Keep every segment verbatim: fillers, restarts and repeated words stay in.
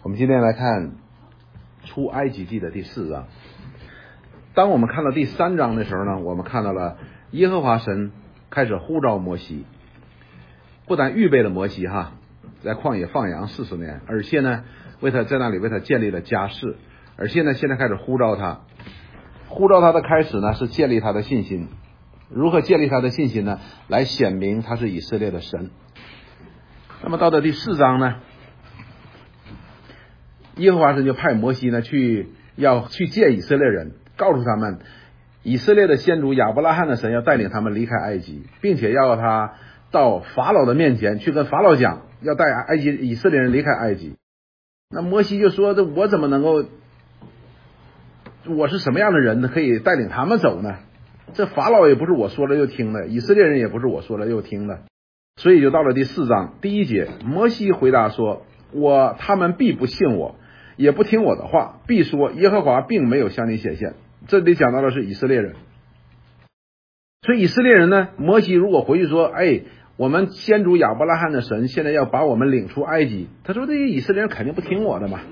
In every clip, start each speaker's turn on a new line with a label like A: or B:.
A: 我们今天来看出埃及记的第四章。当我们看到第三章的时候呢，我们看到了耶和华神开始呼召摩西，不但预备了摩西哈，在旷野放羊四十年，而且呢为他在那里为他建立了家室，而且呢现在开始呼召他。呼召他的开始呢是建立他的信心。如何建立他的信心呢？来显明他是以色列的神。那么到了第四章呢，耶和华神就派摩西呢去要去见以色列人，告诉他们以色列的先祖亚伯拉罕的神要带领他们离开埃及，并且要他到法老的面前去跟法老讲，要带埃及以色列人离开埃及。那摩西就说，这我怎么能够，我是什么样的人呢，可以带领他们走呢？这法老也不是我说了又听的，以色列人也不是我说了又听的。所以就到了第四章第一节，摩西回答说，我他们必不信我，也不听我的话，必说耶和华并没有向你显现。这里讲到的是以色列人。所以以色列人呢，摩西如果回去说，哎，我们先祖亚伯拉罕的神现在要把我们领出埃及，他说这些以色列人肯定不听我的嘛。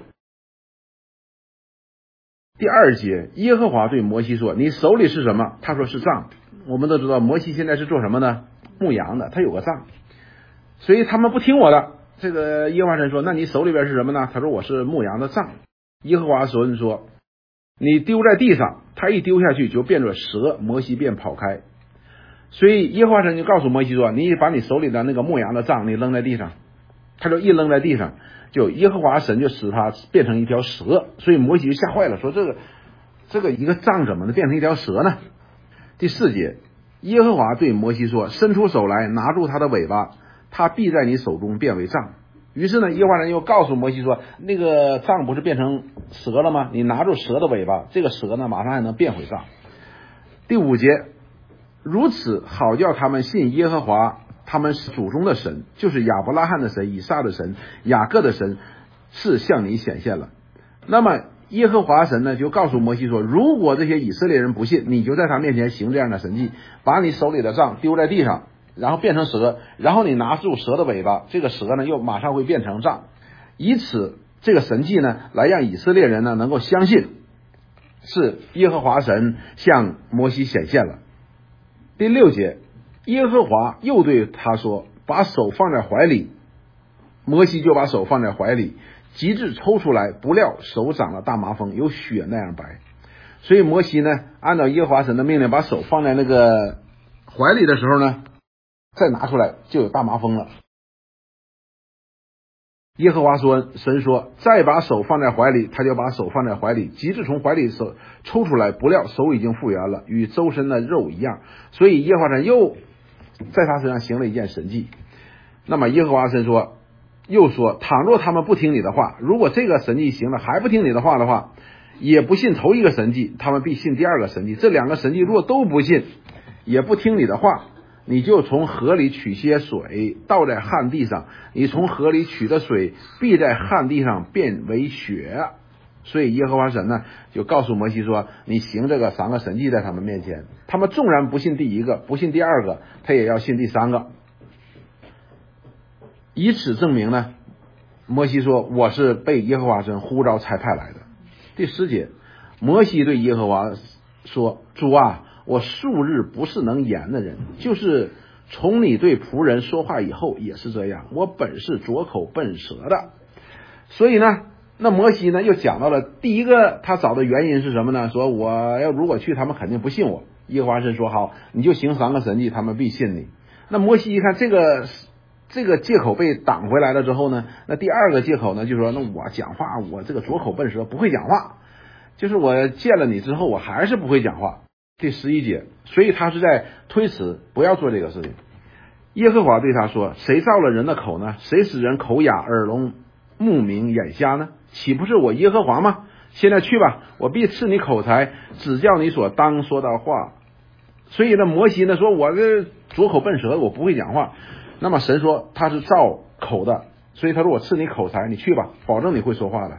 A: 第二节，耶和华对摩西说，你手里是什么？他说是杖。我们都知道摩西现在是做什么呢？牧羊的，他有个杖，所以他们不听我的。这个耶和华神说，那你手里边是什么呢？他说我是牧羊的杖。耶和华神说，你丢在地上，他一丢下去就变作蛇，摩西便跑开。所以耶和华神就告诉摩西说，你把你手里的那个牧羊的杖你扔在地上，他就一扔在地上，就耶和华神就使他变成一条蛇。所以摩西就吓坏了，说这个这个一个杖怎么能变成一条蛇呢？第四节，耶和华对摩西说，伸出手来拿住他的尾巴，他必在你手中变为杖。于是呢，耶和华神又告诉摩西说，那个杖不是变成蛇了吗？你拿住蛇的尾巴，这个蛇呢马上还能变回杖。第五节，如此好叫他们信耶和华他们祖宗的神，就是亚伯拉罕的神、以撒的神、雅各的神，是向你显现了。那么耶和华神呢就告诉摩西说，如果这些以色列人不信，你就在他面前行这样的神迹，把你手里的杖丢在地上，然后变成蛇，然后你拿住蛇的尾巴，这个蛇呢又马上会变成杖，以此这个神迹呢来让以色列人呢能够相信是耶和华神向摩西显现了。第六节，耶和华又对他说，把手放在怀里。摩西就把手放在怀里，极致抽出来，不料手长了大麻风，有血那样白。所以摩西呢按照耶和华神的命令，把手放在那个怀里的时候呢，再拿出来就有大麻风了。耶和华说，神说，再把手放在怀里，他就把手放在怀里，极致从怀里手抽出来，不料手已经复原了，与周身的肉一样。所以耶和华神又在他身上行了一件神迹。那么耶和华神说，又说，倘若他们不听你的话，如果这个神迹行了还不听你的话的话，也不信头一个神迹，他们必信第二个神迹。这两个神迹如果都不信，也不听你的话，你就从河里取些水倒在旱地上，你从河里取的水必在旱地上变为血。所以耶和华神呢就告诉摩西说，你行这个三个神迹在他们面前，他们纵然不信第一个，不信第二个，他也要信第三个。以此证明呢，摩西说，我是被耶和华神呼召差派来的。第十节，摩西对耶和华说，主啊，我素日不是能言的人，就是从你对仆人说话以后也是这样，我本是拙口笨舌的。所以呢，那摩西呢又讲到了第一个他找的原因是什么呢？说我要如果去，他们肯定不信我。耶和华神说，好，你就行三个神迹，他们必信你。那摩西一看这个这个借口被挡回来了之后呢，那第二个借口呢，就是说，那我讲话我这个拙口笨舌，不会讲话，就是我见了你之后我还是不会讲话。第十一节，所以他是在推辞，不要做这个事情。耶和华对他说，谁造了人的口呢？谁使人口哑耳聋目明眼瞎呢？岂不是我耶和华吗？现在去吧，我必赐你口才，指教你所当说的话。所以呢，摩西呢说，我这拙口笨舌，我不会讲话。那么神说他是造口的，所以他说我赐你口才，你去吧，保证你会说话的。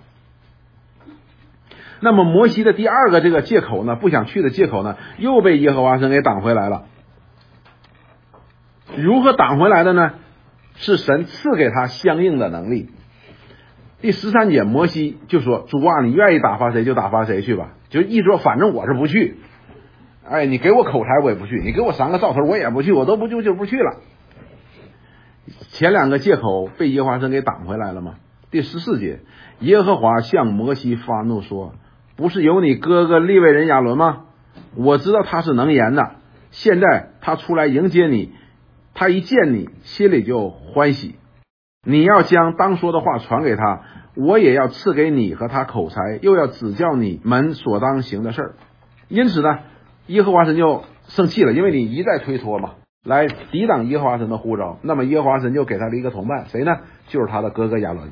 A: 那么摩西的第二个这个借口呢，不想去的借口呢，又被耶和华神给挡回来了。如何挡回来的呢？是神赐给他相应的能力。 第十三节，摩西就说：“主啊，你愿意打发谁就打发谁去吧。”就一说，反正我是不去。哎，你给我口才我也不去，你给我三个兆头我也不去，我都不就就不去了。前两个借口被耶和华神给挡回来了吗？第十四节，耶和华向摩西发怒说：“不是有你哥哥利未人亚伦吗？我知道他是能言的，现在他出来迎接你，他一见你心里就欢喜。你要将当说的话传给他，我也要赐给你和他口才，又要指教你们所当行的事儿。”因此呢，耶和华神就生气了，因为你一再推脱嘛，来抵挡耶和华神的呼召。那么耶和华神就给他了一个同伴，谁呢？就是他的哥哥亚伦。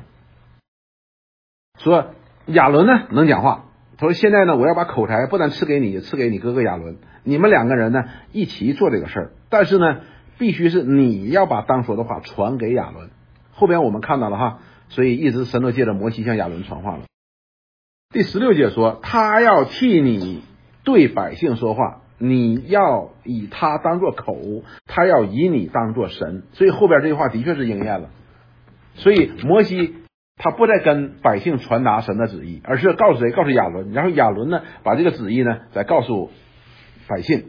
A: 说亚伦呢能讲话，他说现在呢我要把口才不但赐给你，也赐给你哥哥亚伦，你们两个人呢一起做这个事儿，但是呢必须是你要把当说的话传给亚伦。后边我们看到了哈，所以一直神都借着摩西向亚伦传话了。第十六节说，他要替你对百姓说话，你要以他当作口，他要以你当作神。所以后边这句话的确是应验了。所以摩西他不再跟百姓传达神的旨意，而是告诉谁？告诉亚伦，然后亚伦呢把这个旨意呢再告诉百姓。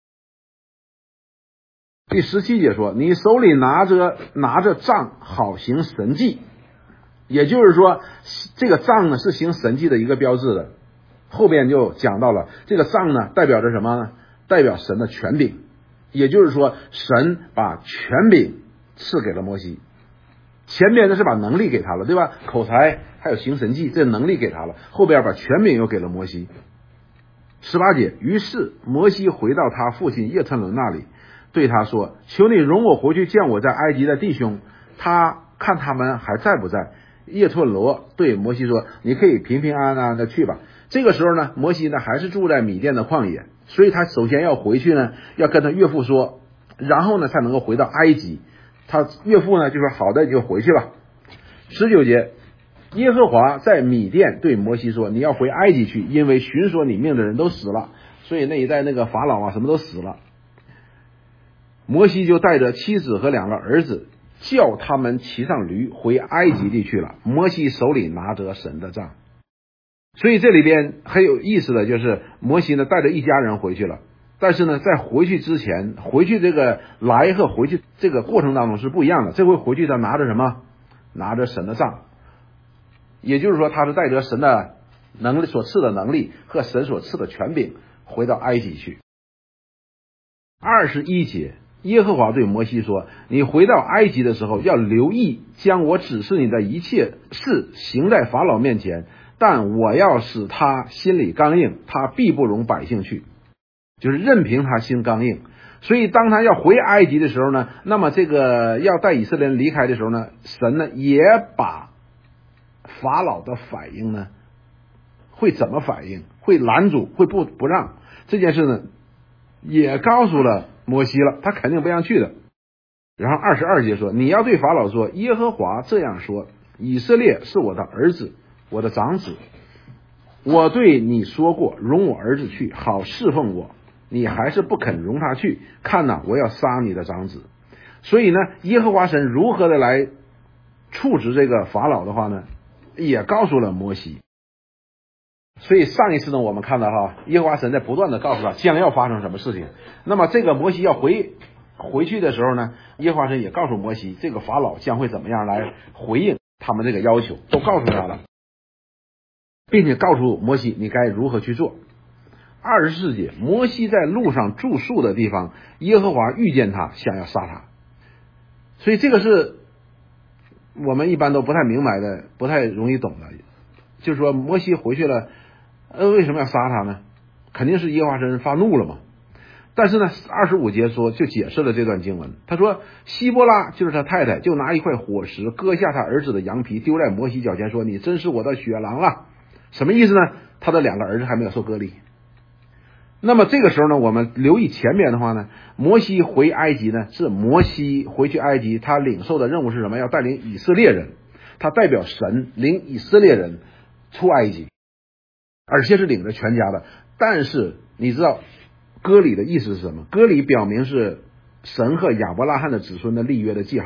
A: 第十七节说，你手里拿着拿着杖，好行神迹。也就是说，这个杖呢是行神迹的一个标志的。后边就讲到了，这个杖呢代表着什么呢？代表神的权柄。也就是说，神把权柄赐给了摩西。前边呢是把能力给他了，对吧？口才还有行神迹，这能力给他了。后边把权柄又给了摩西。十八节，于是摩西回到他父亲叶特伦那里，对他说：“求你容我回去见我在埃及的弟兄，他看他们还在不在。”叶特罗对摩西说：“你可以平平安安的去吧。”这个时候呢，摩西呢还是住在米甸的旷野，所以他首先要回去呢，要跟他岳父说，然后呢才能够回到埃及。他岳父呢就说：“好的，你就回去吧。”十九节，耶和华在米甸对摩西说：“你要回埃及去，因为寻索你命的人都死了。”所以那一代那个法老啊，什么都死了。摩西就带着妻子和两个儿子，叫他们骑上驴回埃及地去了。摩西手里拿着神的杖。所以这里边很有意思的就是，摩西呢带着一家人回去了，但是呢在回去之前，回去这个来和回去这个过程当中是不一样的。这回回去他拿着什么？拿着神的杖。也就是说，他是带着神的能力所赐的能力和神所赐的权柄回到埃及去。二十一节，耶和华对摩西说：“你回到埃及的时候，要留意将我指示你的一切事行在法老面前，但我要使他心里刚硬，他必不容百姓去。”就是任凭他心刚硬。所以当他要回埃及的时候呢，那么这个要带以色列人离开的时候呢，神呢也把法老的反应呢会怎么反应，会拦阻，会不不让这件事呢也告诉了摩西了，他肯定不让去的。然后二十二节说：“你要对法老说，耶和华这样说，以色列是我的儿子，我的长子。我对你说过，容我儿子去，好侍奉我。你还是不肯容他去，看哪，我要杀你的长子。”所以呢，耶和华神如何的来处置这个法老的话呢，也告诉了摩西。所以上一次呢，我们看到哈，耶和华神在不断的告诉他将要发生什么事情。那么这个摩西要回回去的时候呢，耶和华神也告诉摩西，这个法老将会怎么样来回应他们这个要求，都告诉他了，并且告诉摩西你该如何去做。二十四节，摩西在路上住宿的地方，耶和华遇见他，想要杀他。所以这个是我们一般都不太明白的，不太容易懂的。就是说摩西回去了，呃，为什么要杀他呢？肯定是耶和华神发怒了嘛。但是呢，二十五节说就解释了这段经文。他说希波拉就是他太太，就拿一块火石割下他儿子的羊皮，丢在摩西脚前，说：“你真是我的血狼啊！”什么意思呢？他的两个儿子还没有受割礼。那么这个时候呢，我们留意前面的话呢，摩西回埃及呢，是摩西回去埃及，他领受的任务是什么？要带领以色列人，他代表神领以色列人出埃及，而且是领着全家的。但是你知道割礼的意思是什么？割礼表明是神和亚伯拉罕的子孙的立约的记号。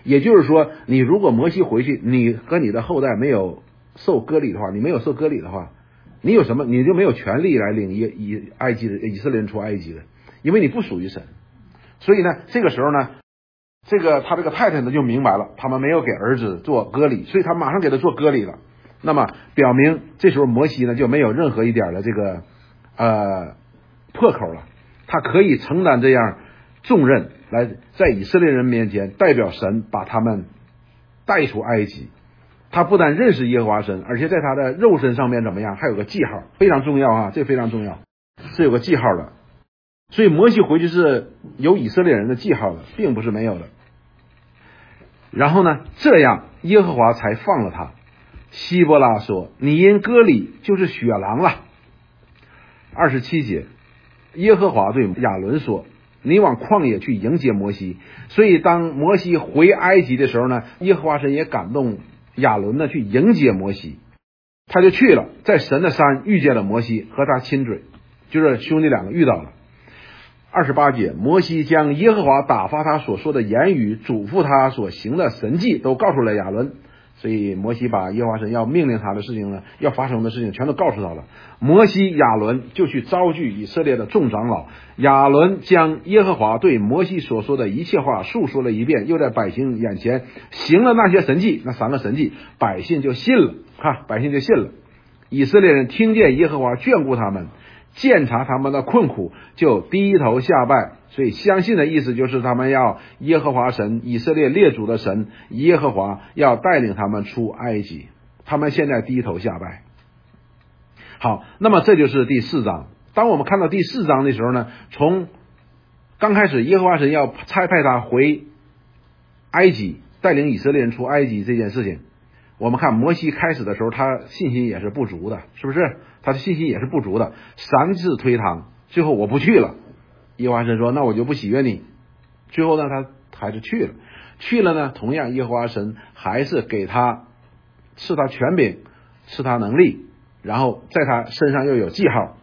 A: 也就是说，你如果摩西回去，你和你的后代没有受割礼的话，你没有受割礼的话，你有什么？你就没有权利来领以以埃及的以色列人出埃及的，因为你不属于神。所以呢，这个时候呢，这个他这个太太呢就明白了，他们没有给儿子做割礼，所以他马上给他做割礼了。那么表明这时候摩西呢就没有任何一点的这个呃破口了，他可以承担这样重任，来在以色列人面前代表神把他们带出埃及。他不但认识耶和华神，而且在他的肉身上面怎么样，还有个记号，非常重要啊，这非常重要，是有个记号的。所以摩西回去是有以色列人的记号的，并不是没有的。然后呢，这样耶和华才放了他。希伯拉说：“你因割礼就是血狼了。”二十七节，耶和华对亚伦说：“你往旷野去迎接摩西。”所以当摩西回埃及的时候呢，耶和华神也感动亚伦呢去迎接摩西，他就去了，在神的山遇见了摩西，和他亲嘴，就是兄弟两个遇到了。二十八节，摩西将耶和华打发他所说的言语，嘱咐他所行的神迹都告诉了亚伦。所以摩西把耶和华神要命令他的事情呢，要发生的事情全都告诉他了。摩西亚伦就去招聚以色列的众长老，亚伦将耶和华对摩西所说的一切话述说了一遍，又在百姓眼前行了那些神迹，那三个神迹，百姓就信了，哈，百姓就信了。以色列人听见耶和华眷顾他们，鉴察他们的困苦，就低头下拜。所以相信的意思就是他们要耶和华神，以色列列祖的神耶和华要带领他们出埃及，他们现在低头下拜。好，那么这就是第四章。当我们看到第四章的时候呢，从刚开始耶和华神要差派他回埃及，带领以色列人出埃及这件事情，我们看摩西开始的时候他信心也是不足的，是不是？他的信心也是不足的，三次推搪，最后我不去了。耶和华神说：“那我就不喜悦你。”最后呢，他还是去了。去了呢，同样耶和华神还是给他赐他权柄，赐他能力，然后在他身上又有记号，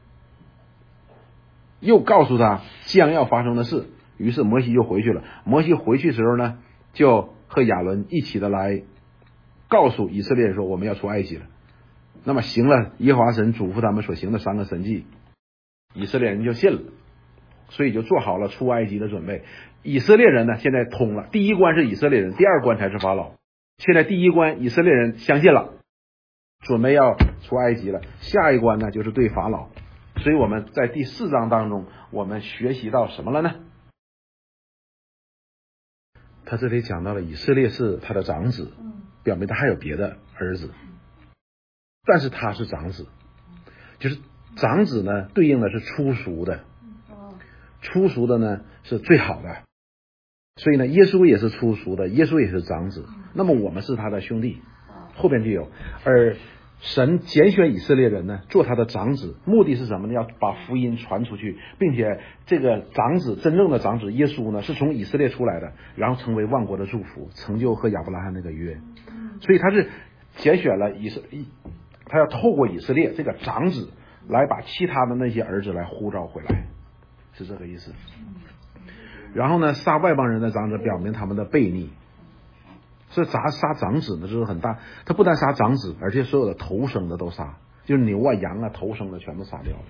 A: 又告诉他将要发生的事。于是摩西就回去了。摩西回去的时候呢，就和亚伦一起的来告诉以色列人说：“我们要出埃及了。”那么行了耶和华神嘱咐他们所行的三个神迹，以色列人就信了。所以就做好了出埃及的准备。以色列人呢，现在通了，第一关是以色列人，第二关才是法老。现在第一关以色列人相信了，准备要出埃及了，下一关呢就是对法老。所以我们在第四章当中，我们学习到什么了呢？他这里讲到了以色列是他的长子，表明他还有别的儿子，但是他是长子，就是长子呢对应的是初熟的，初熟的呢是最好的，所以呢耶稣也是初熟的，耶稣也是长子，那么我们是他的兄弟，后边就有。而神拣选以色列人呢做他的长子，目的是什么呢？要把福音传出去，并且这个长子，真正的长子耶稣呢是从以色列出来的，然后成为万国的祝福，成就和亚伯拉罕那个约。所以他是拣选了以色列，他要透过以色列这个长子来把其他的那些儿子来呼召回来，是这个意思。然后呢，杀外邦人的长子，表明他们的悖逆。所以杀杀长子呢，就是很大。他不但杀长子，而且所有的头生的都杀，就是牛啊、羊啊，头生的全部杀掉了。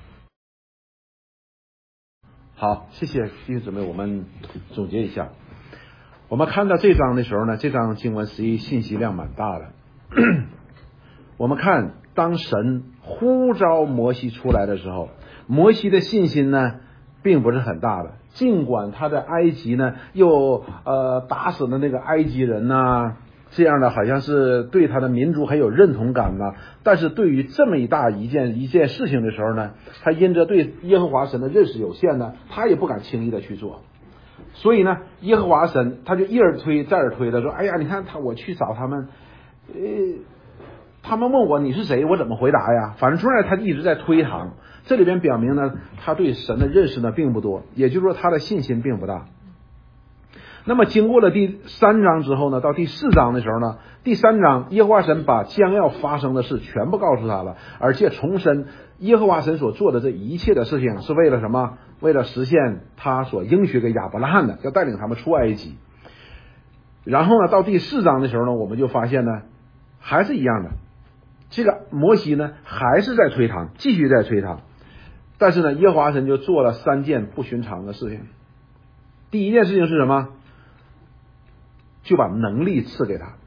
A: 好，谢谢弟兄姊妹，我们总结一下。我们看到这章的时候呢，这章经文实际信息量蛮大的。我们看，当神呼召摩西出来的时候，摩西的信心呢并不是很大的，尽管他在埃及呢又呃打死了那个埃及人呐、啊，这样的好像是对他的民族很有认同感呐、啊，但是对于这么一大一件一件事情的时候呢，他因着对耶和华神的认识有限呢，他也不敢轻易的去做。所以呢，耶和华神他就一而推再而推的说：“哎呀，你看他，我去找他们，呃，他们问我你是谁，我怎么回答呀？反正出来他一直在推搪。”这里边表明呢，他对神的认识呢并不多，也就是说他的信心并不大。那么经过了第三章之后呢，到第四章的时候呢，第三章耶和华神把将要发生的事全部告诉他了，而且重申耶和华神所做的这一切的事情是为了什么？为了实现他所应许给亚伯拉罕的，要带领他们出埃及。 然后呢，到第四章的时候呢，我们就发现呢，还是一样的，这个摩西呢还是在推搪，继续在推搪。但是呢，耶和华神就做了三件不寻常的事情。第一件事情是什么？就把能力赐给他，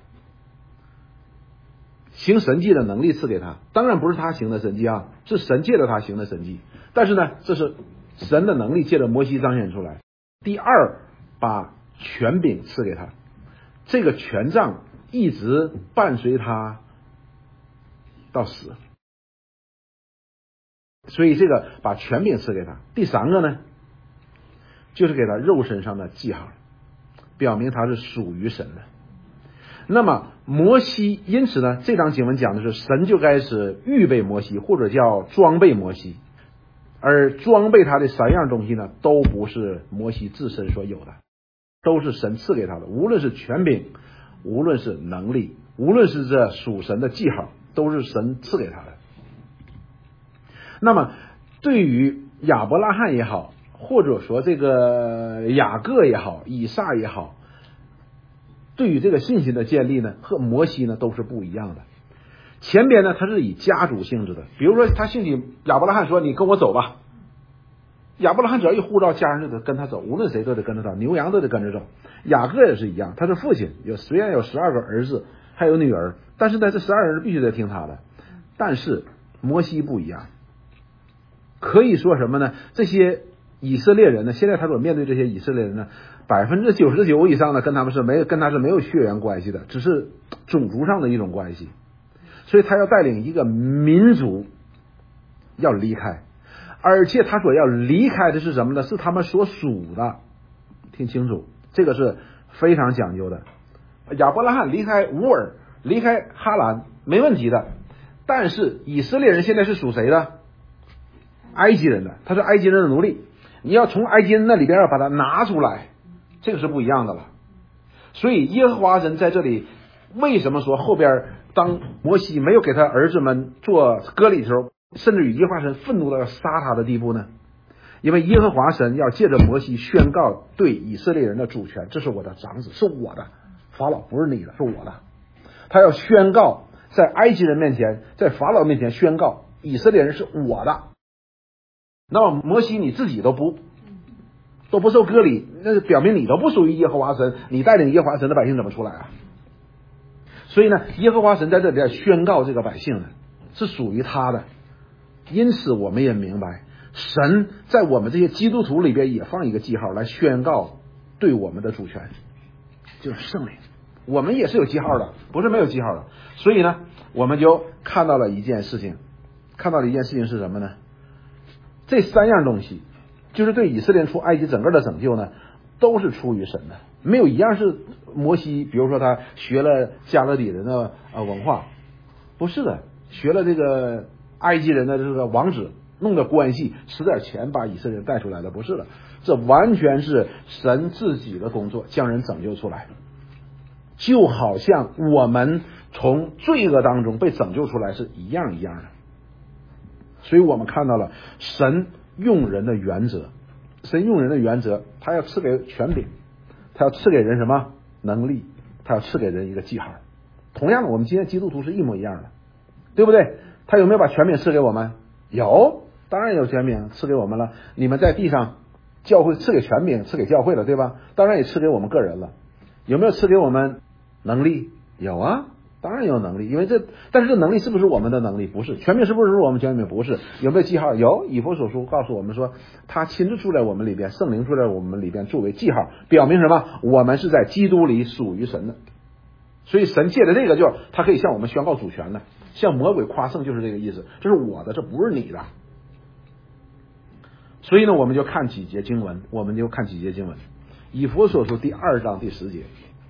A: 行神迹的能力赐给他。当然不是他行的神迹啊，是神借着他行的神迹。但是呢，这是神的能力借着摩西彰显出来。第二，把权柄赐给他，这个权杖一直伴随他到死。所以这个把权柄赐给他。第三个呢，就是给他肉身上的记号，表明他是属于神的。那么摩西，因此呢，这章经文讲的是神就开始预备摩西，或者叫装备摩西，而装备他的三样东西呢，都不是摩西自身所有的，都是神赐给他的。无论是权柄，无论是能力，无论是这属神的记号，都是神赐给他的。那么对于亚伯拉罕也好，或者说这个雅各也好，以撒也好，对于这个信心的建立呢，和摩西呢都是不一样的。前边呢，他是以家族性质的，比如说他兴起亚伯拉罕说你跟我走吧，亚伯拉罕只要一呼召，家人就得跟他走，无论谁都得跟他走，牛羊都得跟着走。雅各也是一样，他是父亲，有虽然有十二个儿子，还有女儿，但是呢，这十二儿子必须得听他的。但是摩西不一样，可以说什么呢？这些以色列人呢，现在他所面对这些以色列人呢，百分之九十九以上的跟他们是没有跟他是没有血缘关系的，只是种族上的一种关系。所以他要带领一个民族要离开，而且他所要离开的是什么呢？是他们所属的。听清楚，这个是非常讲究的。亚伯拉罕离开乌尔，离开哈兰没问题的，但是以色列人现在是属谁的？埃及人的，他是埃及人的奴隶，你要从埃及人那里边要把它拿出来，这个是不一样的了。所以耶和华神在这里为什么说后边当摩西没有给他儿子们做割礼的时候，甚至于耶和华神愤怒到要杀他的地步呢？因为耶和华神要借着摩西宣告对以色列人的主权，这是我的长子，是我的，法老不是你的，是我的。他要宣告在埃及人面前，在法老面前宣告以色列人是我的。那么摩西你自己都不都不受割礼，那表明你都不属于耶和华神，你带领耶和华神的百姓怎么出来啊？所以呢，耶和华神在这里宣告这个百姓呢是属于他的。因此我们也明白，神在我们这些基督徒里边也放一个记号来宣告对我们的主权，就是圣灵。我们也是有记号的，不是没有记号的。所以呢，我们就看到了一件事情，看到了一件事情是什么呢？这三样东西就是对以色列人出埃及整个的拯救呢，都是出于神的，没有一样是摩西比如说他学了加勒底人的呃文化，不是的，学了这个埃及人的这个王子弄的关系，使点钱把以色列人带出来的，不是的，这完全是神自己的工作，将人拯救出来。就好像我们从罪恶当中被拯救出来是一样一样的。所以我们看到了神用人的原则，神用人的原则，他要赐给权柄，他要赐给人什么能力，他要赐给人一个记号。同样的，我们今天基督徒是一模一样的，对不对？他有没有把权柄赐给我们？有，当然有权柄赐给我们了。你们在地上，教会赐给权柄，赐给教会了，对吧？当然也赐给我们个人了。有没有赐给我们能力？有啊，当然有能力，因为这，但是这能力是不是我们的能力？不是。权柄是不是我们权柄？不是。有没有记号？有。以弗所书告诉我们说，他亲自住在我们里边，圣灵住在我们里边，作为记号，表明什么？我们是在基督里属于神的。所以神借着这个，就他可以向我们宣告主权的，向魔鬼夸胜，就是这个意思。这是我的，这不是你的。所以呢，我们就看几节经文，我们就看几节经文。以弗所书第二章第十节。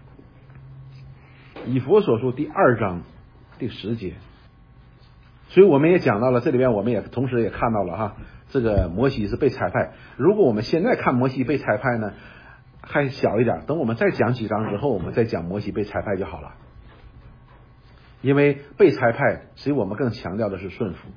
A: 以弗所书第二章第十节，所以我们也讲到了，这里边我们也同时也看到了哈，这个摩西是被差派。如果我们现在看摩西被差派呢，还小一点，等我们再讲几章之后，我们再讲摩西被差派就好了。因为被差派，所以我们更强调的是顺服。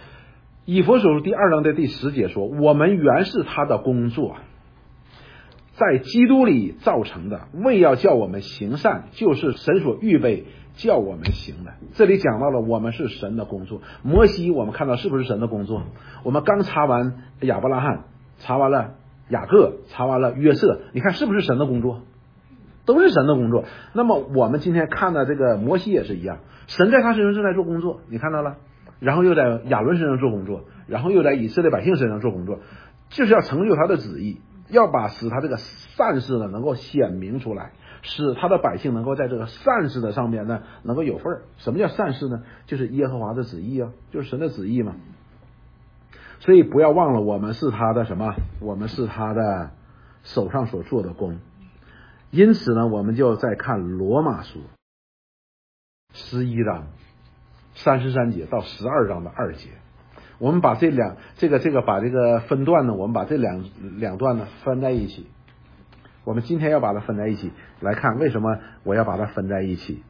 A: 以弗所书第二章的第十节说，我们原是他的工作， 在基督里造成的，为要叫我们行善，就是神所预备叫我们行的。这里讲到了我们是神的工作。摩西我们看到是不是神的工作？我们刚查完亚伯拉罕，查完了雅各，查完了约瑟，你看是不是神的工作？都是神的工作。那么我们今天看的这个摩西也是一样，神在他身上正在做工作，你看到了，然后又在亚伦身上做工作，然后又在以色列百姓身上做工作，就是要成就他的旨意，要把使他这个善事呢能够显明出来，使他的百姓能够在这个善事的上面呢能够有份儿。什么叫善事呢？就是耶和华的旨意啊，就是神的旨意嘛。所以不要忘了，我们是他的什么？我们是他的手上所做的工。因此呢，我们就再看罗马书十一章三十三节到十二章的二节。我们把这两这个这个把这个分段呢，我们把这两两段呢分在一起。我们今天要把它分在一起来看，为什么我要把它分在一起？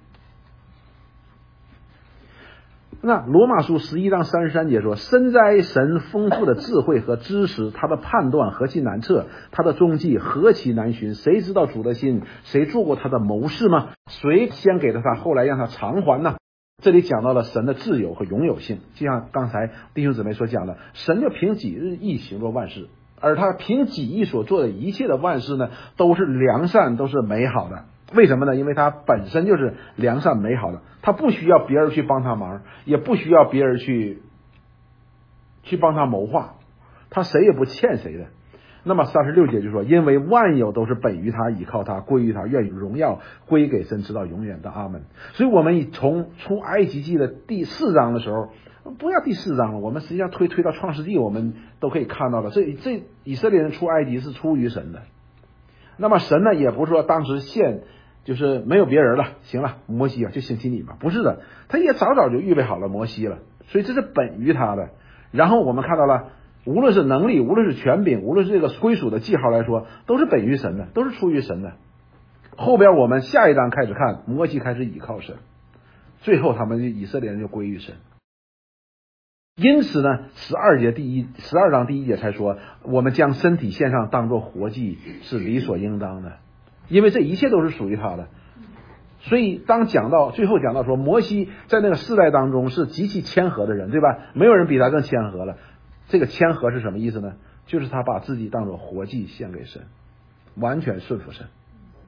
A: 那罗马书十一章三十三节说，深哉神丰富的智慧和知识，他的判断何其难测，他的踪迹何其难寻，谁知道主的心？谁做过他的谋士吗？谁先给了他，后来让他偿还呢？这里讲到了神的自由和永有性，就像刚才弟兄姊妹所讲的，神就凭己日意行作万事，而他凭己意所做的一切的万事呢，都是良善，都是美好的。为什么呢？因为他本身就是良善美好的，他不需要别人去帮他忙，也不需要别人去去帮他谋划，他谁也不欠谁的。那么三十六节就说，因为万有都是本于他，倚靠他，归于他，愿荣耀归给神，直到永远的阿门。所以我们从出埃及记的第四章的时候，不要第四章了，我们实际上推推到创世纪，我们都可以看到了，这这以色列人出埃及是出于神的。那么神呢，也不是说当时现就是没有别人了，行了，摩西啊就兴起你吧，不是的，他也早早就预备好了摩西了，所以这是本于他的。然后我们看到了，无论是能力，无论是权柄，无论是这个归属的记号来说，都是本于神的，都是出于神的。后边我们下一章开始看，摩西开始倚靠神，最后他们以色列人就归于神。因此呢，十二节第一十二章第一节才说，我们将身体献上当作活祭是理所应当的，因为这一切都是属于他的。所以当讲到最后讲到说，摩西在那个世代当中是极其谦和的人，对吧？没有人比他更谦和了。这个谦和是什么意思呢？就是他把自己当作活祭献给神，完全顺服神，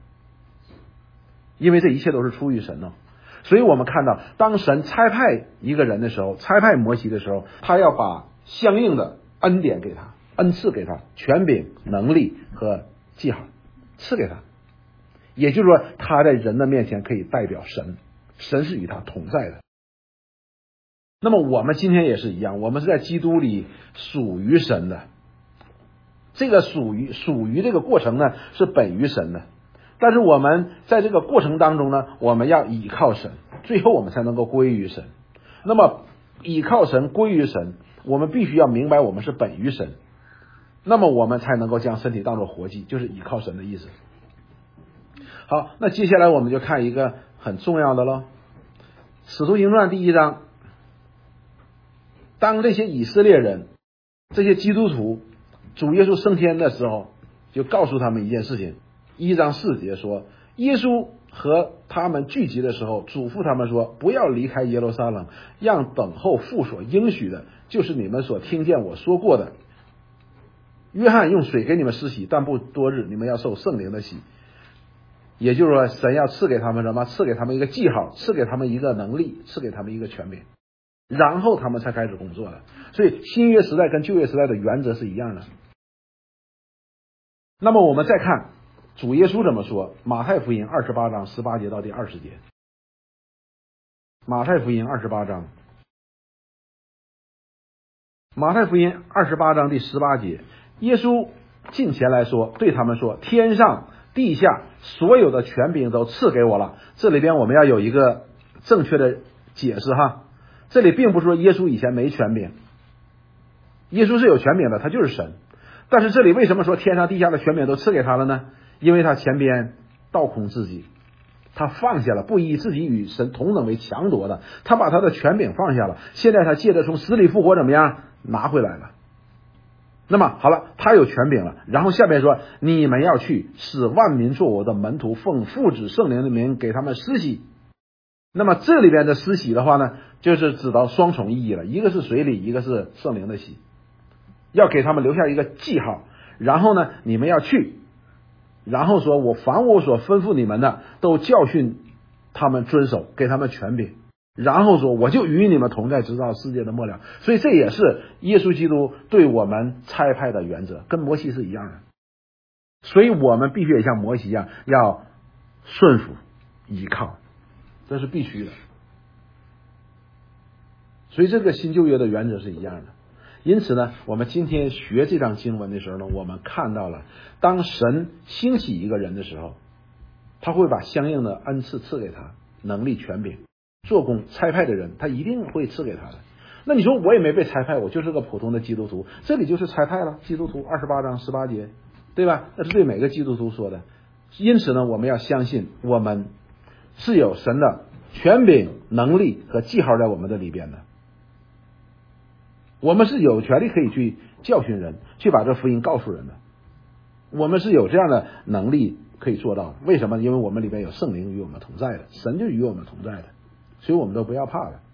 A: 因为这一切都是出于神呢。所以我们看到，当神差派一个人的时候，差派摩西的时候，他要把相应的恩典给他，恩赐给他，权柄、能力和记号赐给他。也就是说，他在人的面前可以代表神，神是与他同在的。那么我们今天也是一样，我们是在基督里属于神的。这个属于属于这个过程呢，是本于神的。但是我们在这个过程当中呢，我们要倚靠神，最后我们才能够归于神。那么倚靠神归于神，我们必须要明白我们是本于神，那么我们才能够将身体当作活祭，就是倚靠神的意思。好，那接下来我们就看一个很重要的咯，使徒行传第一章，当这些以色列人，这些基督徒主耶稣升天的时候，就告诉他们一件事情。一章四节说，耶稣和他们聚集的时候，嘱咐他们说，不要离开耶路撒冷，让等候父所应许的，就是你们所听见我说过的。约翰用水给你们施洗，但不多日，你们要受圣灵的洗。也就是说，神要赐给他们什么？赐给他们一个记号，赐给他们一个能力，赐给他们一个权柄，然后他们才开始工作的。所以新约时代跟旧约时代的原则是一样的。那么我们再看主耶稣怎么说，马太福音二十八章十八节到第二十节。马太福音二十八章马太福音二十八章第十八节，耶稣近前来说，对他们说，天上地下所有的权柄都赐给我了。这里边我们要有一个正确的解释哈，这里并不是说耶稣以前没权柄，耶稣是有权柄的，他就是神。但是这里为什么说天上地下的权柄都赐给他了呢？因为他前边倒空自己，他放下了，不以自己与神同等为强夺的，他把他的权柄放下了，现在他借着从死里复活怎么样拿回来了。 那么好了，他有权柄了，然后下面说，你们要去，使万民做我的门徒，奉父子圣灵的名给他们施洗。那么这里边的施洗的话呢，就是指到双重意义了，一个是水礼，一个是圣灵的洗，要给他们留下一个记号。然后呢，你们要去，然后说我凡我所吩咐你们的，都教训他们遵守，给他们权柄。然后说我就与你们同在，直到世界的末了。所以这也是耶稣基督对我们差派的原则，跟摩西是一样的。所以我们必须也像摩西一样，要顺服依靠，这是必须的。所以这个新旧约的原则是一样的。因此呢，我们今天学这章经文的时候呢，我们看到了当神兴起一个人的时候，他会把相应的恩赐赐给他，能力权柄，做工差派的人他一定会赐给他的。那你说我也没被差派，我就是个普通的基督徒，这里就是差派了，基督徒二十八章十八节，对吧？那是对每个基督徒说的。因此呢，我们要相信我们是有神的权柄、能力和记号在我们的里边的。我们是有权利可以去教训人，去把这福音告诉人的。我们是有这样的能力可以做到的。为什么？因为我们里边有圣灵与我们同在的，神就与我们同在的，所以我们都不要怕了。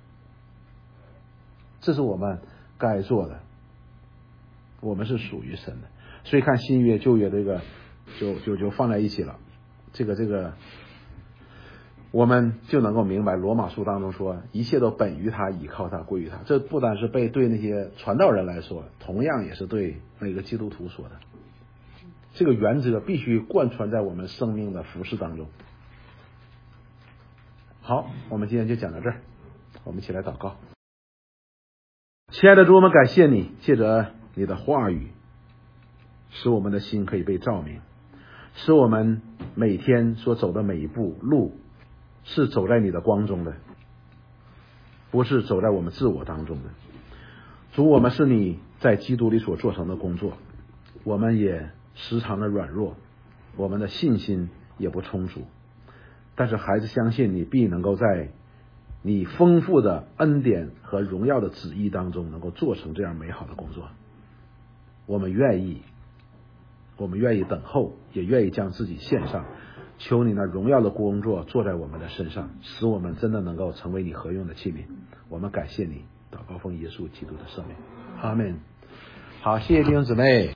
A: 这是我们该做的，我们是属于神的。所以看新约旧约这个就就就放在一起了，这个这个我们就能够明白罗马书当中说，一切都本于他，倚靠他，归于他。这不单是被对那些传道人来说，同样也是对那个基督徒说的。这个原则必须贯穿在我们生命的服事当中。好，我们今天就讲到这儿，我们一起来祷告。亲爱的主，我们感谢你，借着你的话语，使我们的心可以被照明，使我们每天所走的每一步路是走在你的光中的，不是走在我们自我当中的。主，我们是你在基督里所做成的工作，我们也时常的软弱，我们的信心也不充足，但是孩子相信你必能够在你丰富的恩典和荣耀的旨意当中能够做成这样美好的工作。我们愿意我们愿意等候，也愿意将自己献上，求你那荣耀的工作做在我们的身上，使我们真的能够成为你合用的器皿。我们感谢你，祷告奉耶稣基督的圣名，阿们。好，谢谢弟兄姊妹。